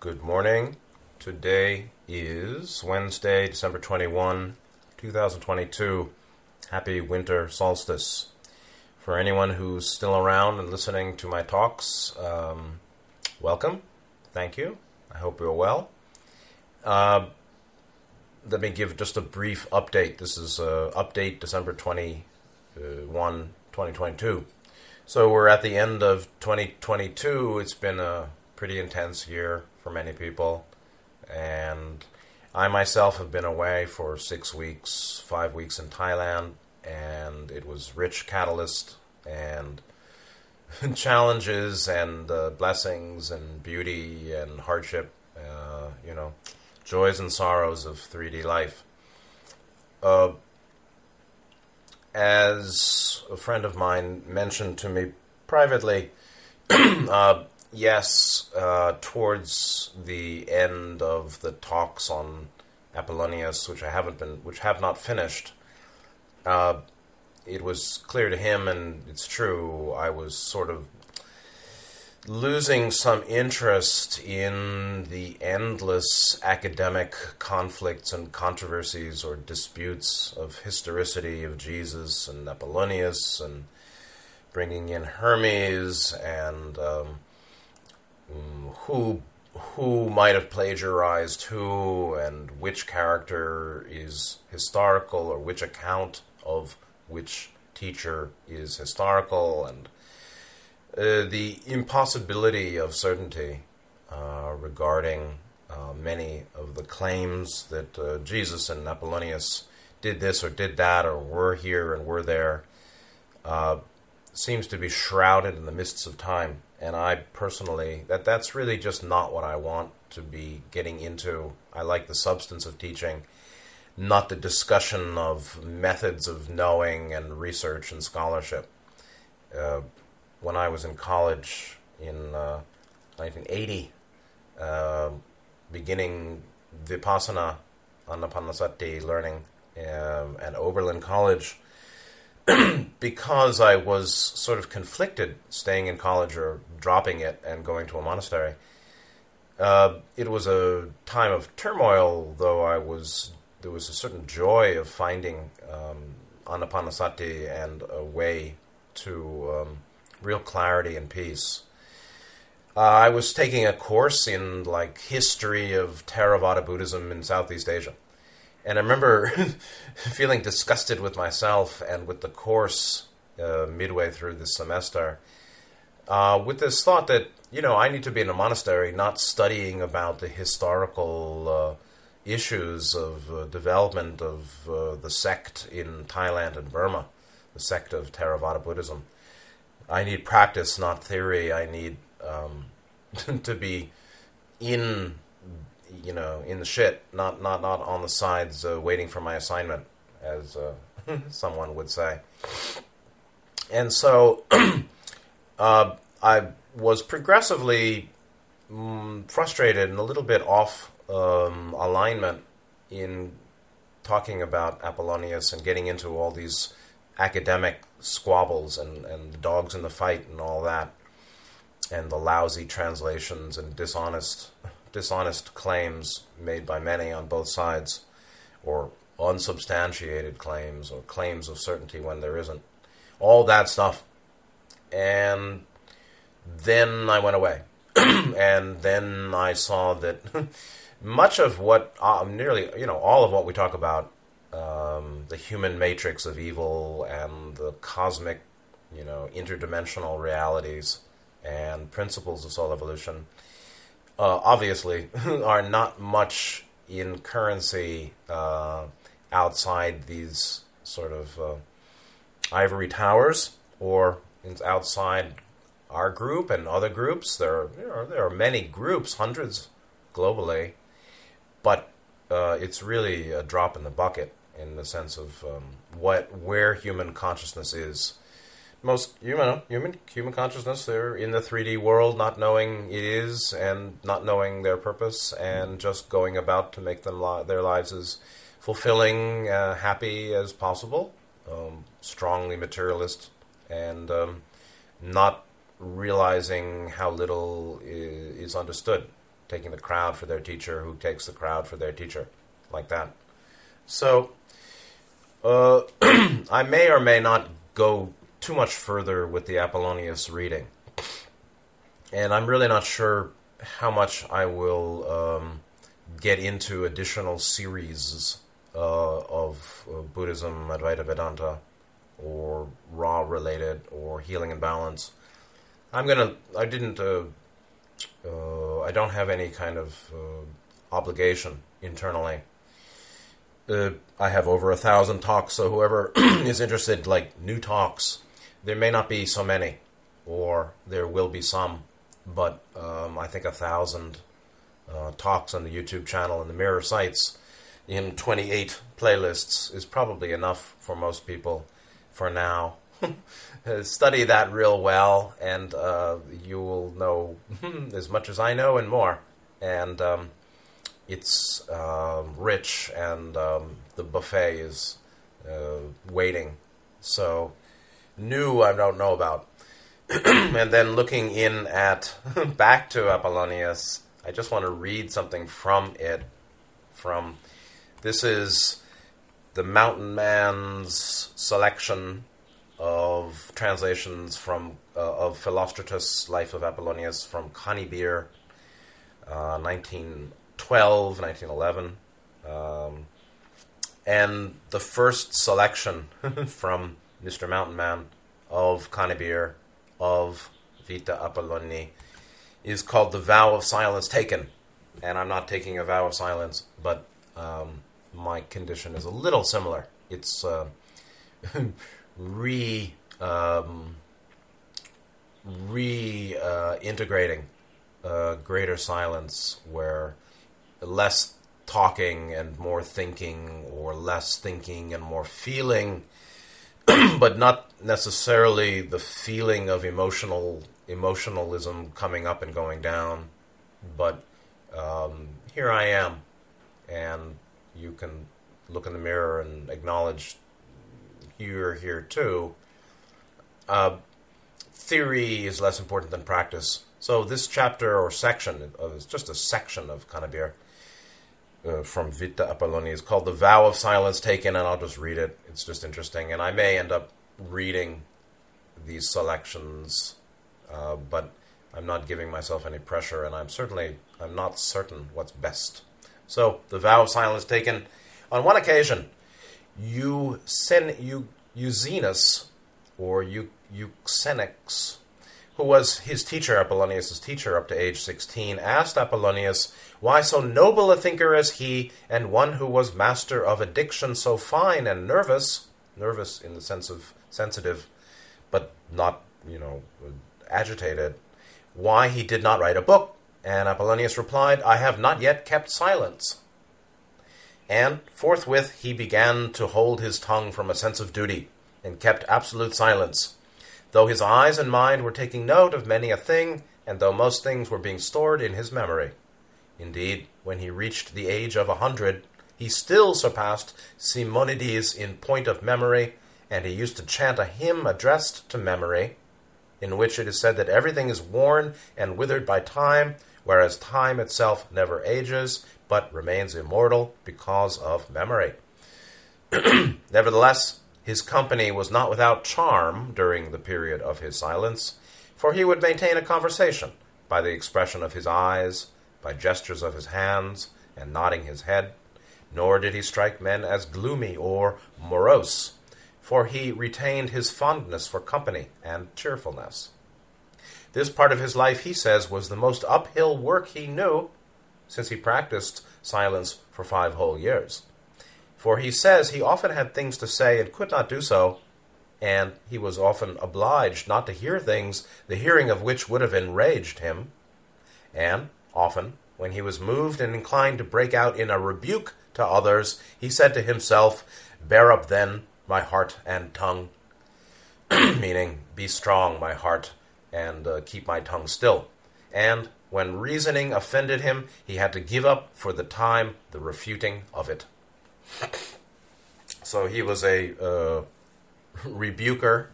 Good morning. Today is Wednesday, December 21, 2022. Happy winter solstice. For anyone who's still around and listening to my talks, welcome. Thank you. I hope you're well. Let me give just a brief update. This is update December 21, 2022. So we're at the end of 2022. It's been a pretty intense year for many people. And I myself have been away for 6 weeks, 5 weeks in Thailand. And it was rich catalyst and challenges and blessings and beauty and hardship, joys and sorrows of 3D life. As a friend of mine mentioned to me privately, yes, towards the end of the talks on Apollonius, which have not finished, it was clear to him, and it's true, I was sort of losing some interest in the endless academic conflicts and controversies or disputes of historicity of Jesus and Apollonius and bringing in Hermes and who might have plagiarized who and which character is historical or which account of which teacher is historical, and the impossibility of certainty regarding many of the claims that Jesus and Apollonius did this or did that or were here and were there seems to be shrouded in the mists of time. And I personally, that's really just not what I want to be getting into. I like the substance of teaching, not the discussion of methods of knowing and research and scholarship. When I was in college in 1980, beginning Vipassana, Anapanasati learning at Oberlin College, because I was sort of conflicted staying in college or dropping it and going to a monastery. It was a time of turmoil, though there was a certain joy of finding Anapanasati and a way to real clarity and peace. I was taking a course in history of Theravada Buddhism in Southeast Asia. And I remember feeling disgusted with myself and with the course midway through this semester, with this thought that, I need to be in a monastery, not studying about the historical issues of development of the sect in Thailand and Burma, the sect of Theravada Buddhism. I need practice, not theory. I need to be in the shit, not on the sides waiting for my assignment, as someone would say. And so I was progressively frustrated and a little bit off alignment in talking about Apollonius and getting into all these academic squabbles and the dogs in the fight and all that, and the lousy translations and dishonest claims made by many on both sides, or unsubstantiated claims, or claims of certainty when there isn't. All that stuff. And then I went away. And then I saw that much of what, nearly, all of what we talk about, the human matrix of evil and the cosmic, interdimensional realities and principles of soul evolution, obviously, are not much in currency outside these sort of ivory towers, or outside our group and other groups. There are many groups, hundreds globally, but it's really a drop in the bucket in the sense of where human consciousness is. Most human consciousness, they're in the 3D world, not knowing it is and not knowing their purpose, and just going about to make their lives as fulfilling, happy as possible. Strongly materialist, and not realizing how little is understood taking the crowd for their teacher, who takes the crowd for their teacher, like that. So, I may or may not go too much further with the Apollonius reading. And I'm really not sure how much I will get into additional series of Buddhism, Advaita Vedanta, or Ra related, or Healing and Balance. I don't have any kind of obligation internally. I have over 1,000 talks, so whoever is interested, like new talks, there may not be so many, or there will be some, but I think 1,000 talks on the YouTube channel and the Mirror sites in 28 playlists is probably enough for most people for now. Study that real well, and you will know as much as I know and more. And it's rich, and the buffet is waiting. So, new I don't know about. And then looking in at, back to Apollonius, I just want to read something from it. This is the Mountain Man's selection of translations from of Philostratus' Life of Apollonius from Conybeare, 1912, 1911. And the first selection from Mr. Mountain Man of Conybeare of Vita Apolloni is called The Vow of Silence Taken. And I'm not taking a vow of silence, but my condition is a little similar. It's reintegrating greater silence, where less talking and more thinking, or less thinking and more feeling, but not necessarily the feeling of emotionalism coming up and going down. But here I am, and you can look in the mirror and acknowledge you're here too. Theory is less important than practice. So this chapter or section, it's just a section of Conybeare from Vita Apolloni, is called The Vow of Silence Taken, and I'll just read it. It's just interesting, and I may end up reading these selections, but I'm not giving myself any pressure, and I'm not certain what's best. So, The Vow of Silence Taken. On one occasion, Euxenus, or Euxenix, who was his teacher, Apollonius' teacher up to age 16, asked Apollonius why so noble a thinker as he, and one who was master of a diction so fine and nervous in the sense of sensitive, but not, agitated, why he did not write a book. And Apollonius replied, I have not yet kept silence. And forthwith he began to hold his tongue from a sense of duty, and kept absolute silence, though his eyes and mind were taking note of many a thing, and though most things were being stored in his memory. Indeed, when he reached the age of 100, he still surpassed Simonides in point of memory, and he used to chant a hymn addressed to memory, in which it is said that everything is worn and withered by time, whereas time itself never ages, but remains immortal because of memory. Nevertheless, his company was not without charm during the period of his silence, for he would maintain a conversation by the expression of his eyes, by gestures of his hands, and nodding his head, nor did he strike men as gloomy or morose, for he retained his fondness for company and cheerfulness. This part of his life, he says, was the most uphill work he knew, since he practiced silence for 5 whole years. For he says he often had things to say and could not do so, and he was often obliged not to hear things, the hearing of which would have enraged him. And often, when he was moved and inclined to break out in a rebuke to others, he said to himself, Bear up then, my heart and tongue, meaning, be strong, my heart, and keep my tongue still. And when reasoning offended him, he had to give up for the time the refuting of it. So he was a rebuker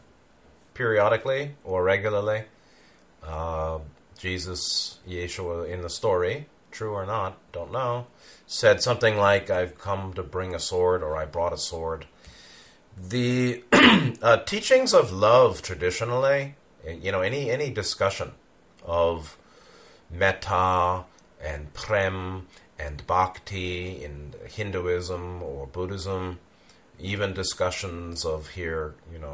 periodically or regularly. Jesus, Yeshua in the story, true or not, don't know, said something like, I've come to bring a sword, or I brought a sword. The teachings of love traditionally, any discussion of metta and prem and bhakti in Hinduism or Buddhism, even discussions of here,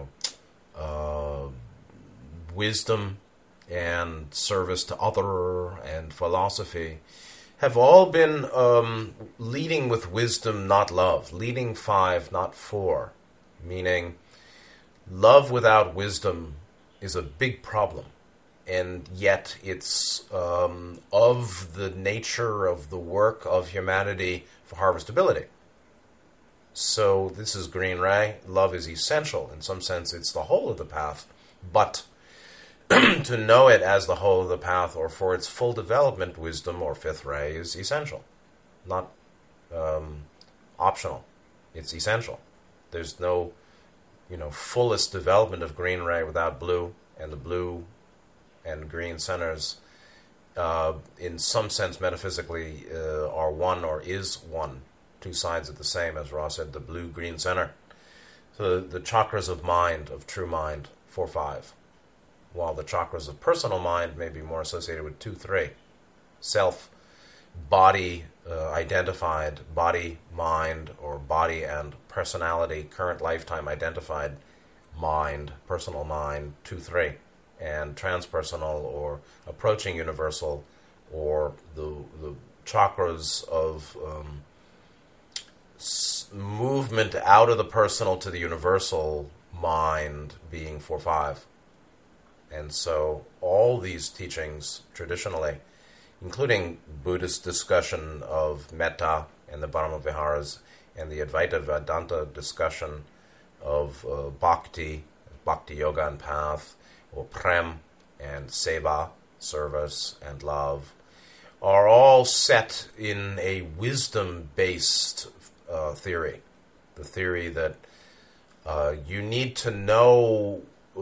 wisdom and service to other and philosophy, have all been leading with wisdom, not love. Leading 5, not 4. Meaning, love without wisdom is a big problem. And yet it's of the nature of the work of humanity for harvestability. So this is Green Ray. Love is essential. In some sense, it's the whole of the path. But to know it as the whole of the path, or for its full development, wisdom or 5th ray is essential. Not optional. It's essential. There's no, fullest development of Green Ray without blue, and the blue and green centers, in some sense, metaphysically, are one or is one. Two sides of the same, as Ra said, the blue-green center. So the chakras of mind, of true mind, 4-5. While the chakras of personal mind may be more associated with 2-3. Self, body, identified, body, mind, or body and personality, current lifetime identified mind, personal mind, 2-3. And transpersonal or approaching universal, or the chakras of movement out of the personal to the universal mind being 4-5. And so all these teachings traditionally, including Buddhist discussion of metta and the Brahma Viharas, and the Advaita Vedanta discussion of bhakti yoga and path, or prem and seva, service and love, are all set in a wisdom-based theory. The theory that you need to know,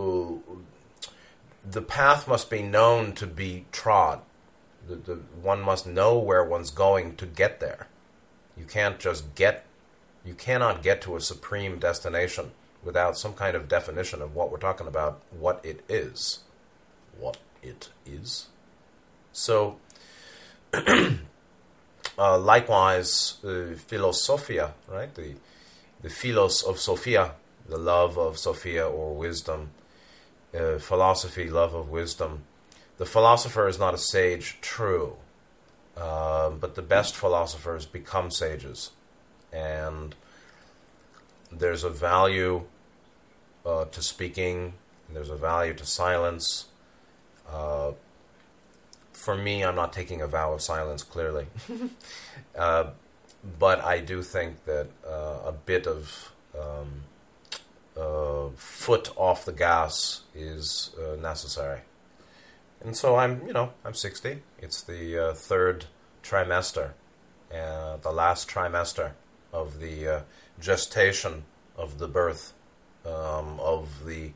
the path must be known to be trod. One must know where one's going to get there. You cannot get to a supreme destination without some kind of definition of what we're talking about, what it is. What it is. So, likewise, philosophia, right? The philos of Sophia, the love of Sophia or wisdom, philosophy, love of wisdom. The philosopher is not a sage, true, but the best philosophers become sages. And there's a value to speaking, and there's a value to silence. For me, I'm not taking a vow of silence, clearly. But I do think that a bit of foot off the gas is necessary. And so I'm 60. It's the third trimester, the last trimester of the gestation of the birth of the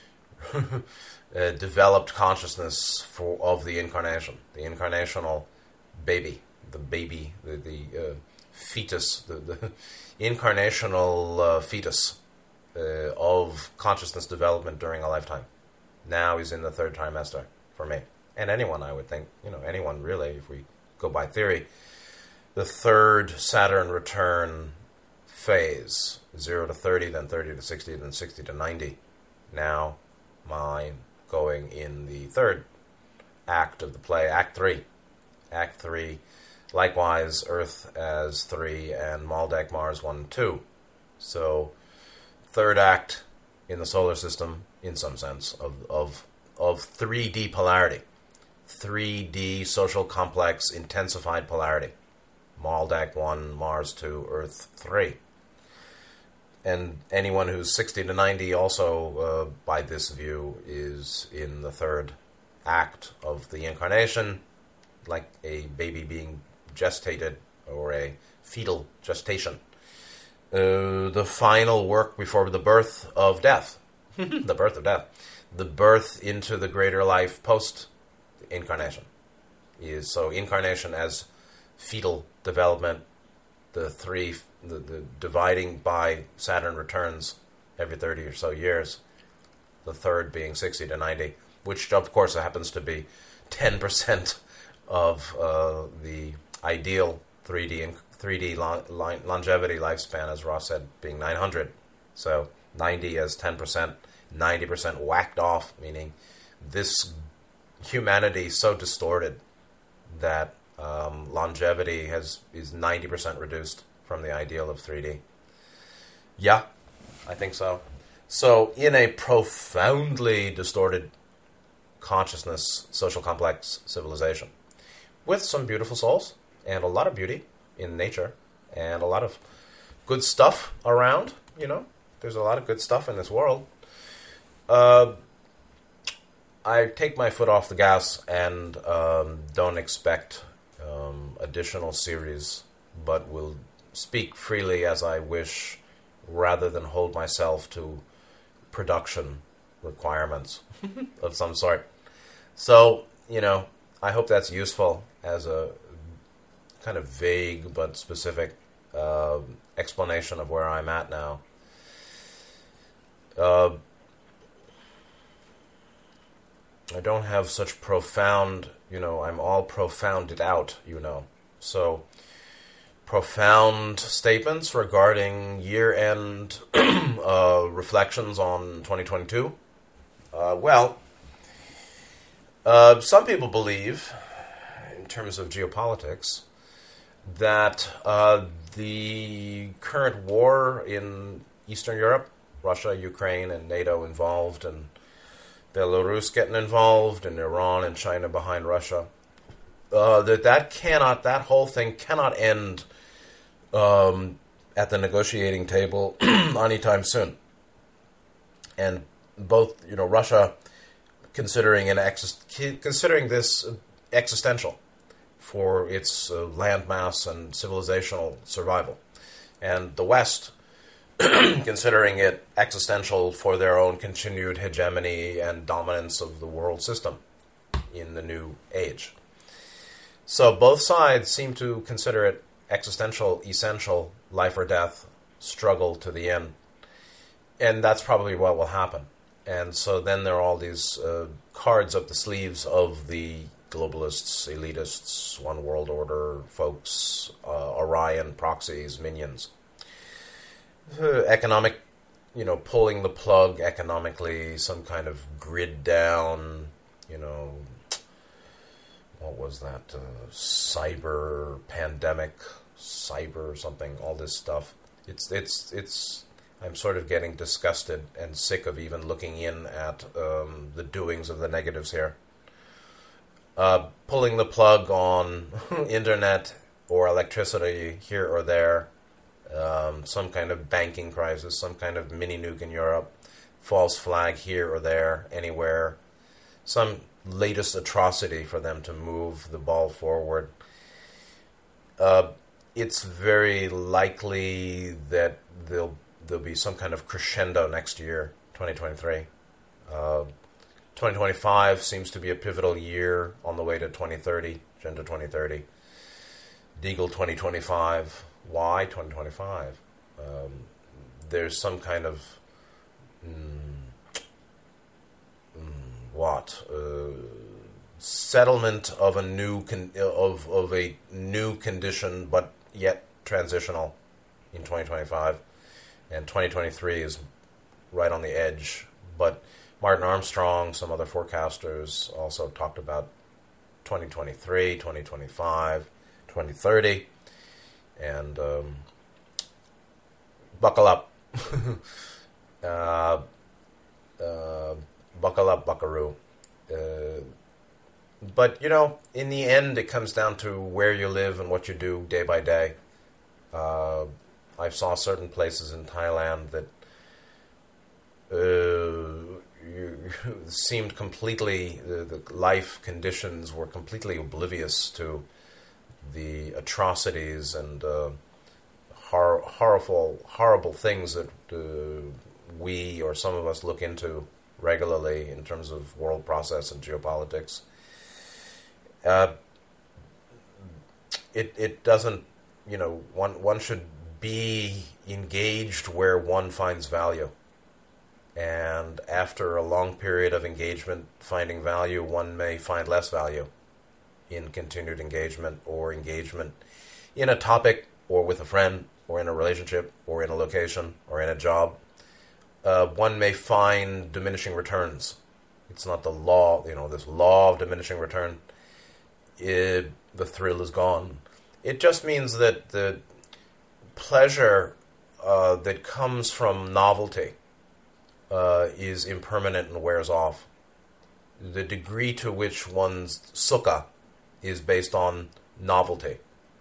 developed consciousness of the incarnation, the incarnational baby, the fetus, the incarnational fetus of consciousness development during a lifetime. Now he's in the third trimester for me. And anyone, I would think, anyone really, if we go by theory, the third Saturn return phase, 0 to 30, then 30 to 60, then 60 to 90. Now, mine going in the third act of the play, Act 3. Act 3, likewise, Earth as 3, and Maldek, Mars 1 and 2. So, third act in the solar system, in some sense, of 3D polarity. 3D social complex intensified polarity. Maldek 1, Mars 2, Earth 3. And anyone who's 60 to 90 also, by this view, is in the third act of the incarnation, like a baby being gestated, or a fetal gestation. The final work before the birth of death. The birth of death. The birth into the greater life post-incarnation. So incarnation as fetal development, the dividing by Saturn returns every 30 or so years, the third being 60 to 90, which of course happens to be 10% of the ideal 3D longevity lifespan, as Ross said, being 900. So 90 as 10%, 90% whacked off, meaning this humanity so distorted that longevity is 90% reduced from the ideal of 3D. Yeah, I think so. So in a profoundly distorted consciousness, social complex civilization, with some beautiful souls and a lot of beauty in nature and a lot of good stuff around, there's a lot of good stuff in this world. I take my foot off the gas and don't expect additional series, but will speak freely as I wish rather than hold myself to production requirements of some sort. So, I hope that's useful as a kind of vague but specific explanation of where I'm at now. I don't have such profound, I'm all profounded out, So, profound statements regarding year-end reflections on 2022. Some people believe, in terms of geopolitics, that the current war in Eastern Europe, Russia, Ukraine, and NATO involved, and Belarus getting involved, and Iran and China behind Russia, that whole thing cannot end at the negotiating table anytime soon. And both, Russia considering this existential for its landmass and civilizational survival, and the West considering it existential for their own continued hegemony and dominance of the world system in the new age. So both sides seem to consider it existential, essential, life or death, struggle to the end. And that's probably what will happen. And so then there are all these cards up the sleeves of the globalists, elitists, one world order folks, Orion, proxies, minions. Economic, pulling the plug economically, some kind of grid down, what was that, cyber pandemic, cyber something, all this stuff. It's I'm sort of getting disgusted and sick of even looking in at the doings of the negatives here. Pulling the plug on internet or electricity here or there, some kind of banking crisis, some kind of mini nuke in Europe, false flag here or there, anywhere, some latest atrocity for them to move the ball forward. It's very likely that there'll be some kind of crescendo next year, 2023. 2025 seems to be a pivotal year on the way to 2030, Agenda 2030. Deagle 2025. Why 2025? There's some kind of settlement of a new of a new condition, but yet transitional in 2025, and 2023 is right on the edge. But Martin Armstrong, some other forecasters also talked about 2023, 2025, 2030. And buckle up. Buckle up, buckaroo. But, in the end, it comes down to where you live and what you do day by day. I saw certain places in Thailand that seemed completely, the life conditions were completely oblivious to the atrocities and horrible things that we or some of us look into regularly in terms of world process and geopolitics. it doesn't, one should be engaged where one finds value. And after a long period of engagement, finding value, one may find less value in continued engagement or engagement in a topic or with a friend or in a relationship or in a location or in a job. One may find diminishing returns. It's not the law, this law of diminishing return. The thrill is gone. It just means that the pleasure that comes from novelty is impermanent and wears off. The degree to which one's sukha is based on novelty,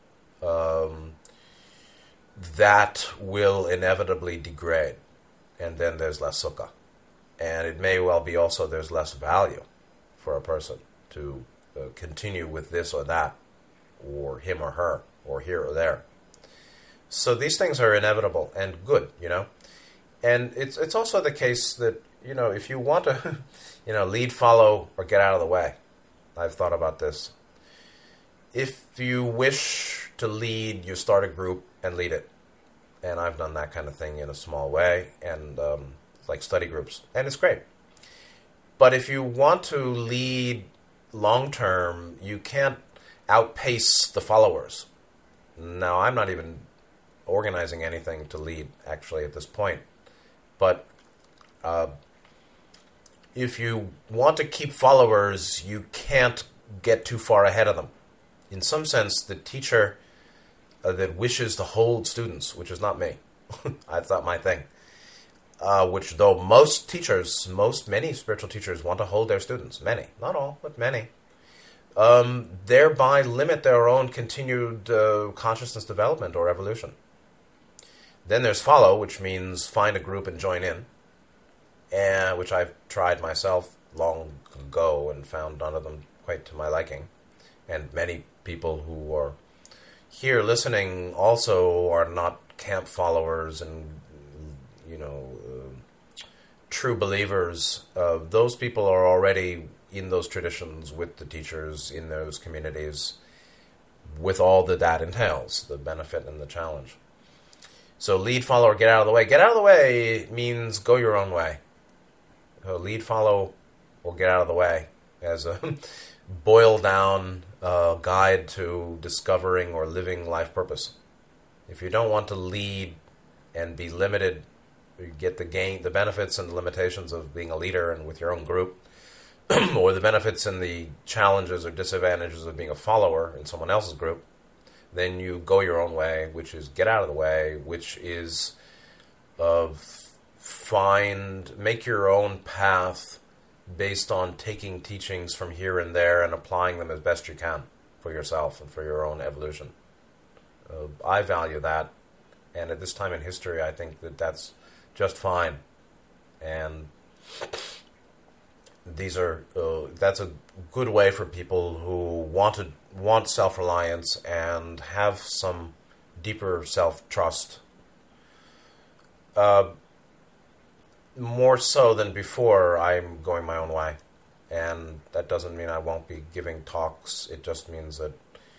that will inevitably degrade, and then there's less sukha. And it may well be also there's less value for a person to continue with this or that, or him or her, or here or there. So these things are inevitable and good, And it's also the case that, if you want to, lead, follow, or get out of the way. I've thought about this. If you wish to lead, you start a group and lead it. And I've done that kind of thing in a small way, and like study groups, and it's great. But if you want to lead long-term, you can't outpace the followers. Now, I'm not even organizing anything to lead, actually, at this point. But if you want to keep followers, you can't get too far ahead of them. In some sense, the teacher that wishes to hold students, which is not me, that's not my thing, which though many spiritual teachers want to hold their students, many, not all, but many, thereby limit their own continued consciousness development or evolution. Then there's follow, which means find a group and join in, and which I've tried myself long ago and found none of them quite to my liking. And many people who are here listening also are not camp followers and, true believers. Those people are already in those traditions with the teachers in those communities with all that entails, the benefit and the challenge. So lead, follow, or get out of the way. Get out of the way means go your own way. Lead, follow, or get out of the way as a boiled down guide to discovering or living life purpose. If you don't want to lead and be limited, you get the benefits and the limitations of being a leader and with your own group, or the benefits and the challenges or disadvantages of being a follower in someone else's group, then you go your own way, which is get out of the way, which is make your own path based on taking teachings from here and there and applying them as best you can for yourself and for your own evolution. I value that, and at this time in history, I think that's just fine. And that's a good way for people who want self-reliance and have some deeper self-trust. More so than before, I'm going my own way. And that doesn't mean I won't be giving talks. It just means that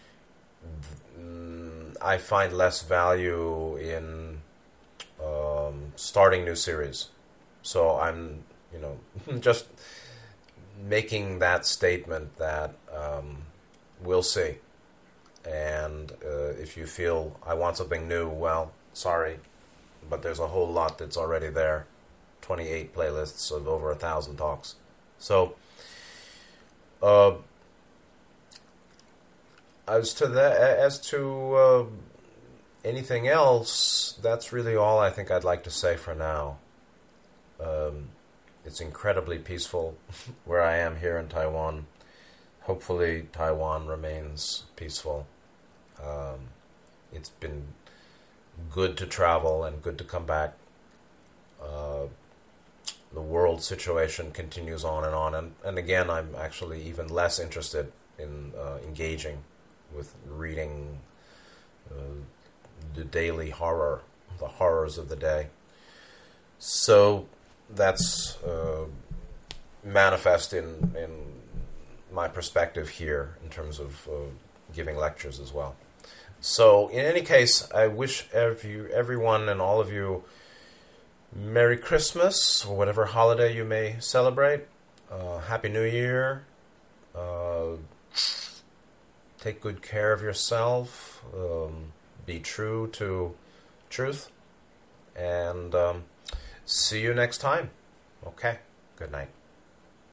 I find less value in starting new series. So I'm, just making that statement that we'll see. And if you feel I want something new, well, sorry, but there's a whole lot that's already there. 28 playlists of over 1,000 talks. So, as to anything else, that's really all I think I'd like to say for now. It's incredibly peaceful where I am here in Taiwan. Hopefully Taiwan remains peaceful. It's been good to travel and good to come back. The world situation continues on, and again, I'm actually even less interested in engaging with reading the daily the horrors of the day. So that's manifest in my perspective here in terms of giving lectures as well. So, in any case, I wish everyone and all of you Merry Christmas, or whatever holiday you may celebrate. Happy New Year. Take good care of yourself. Be true to truth. And see you next time. Okay. Good night.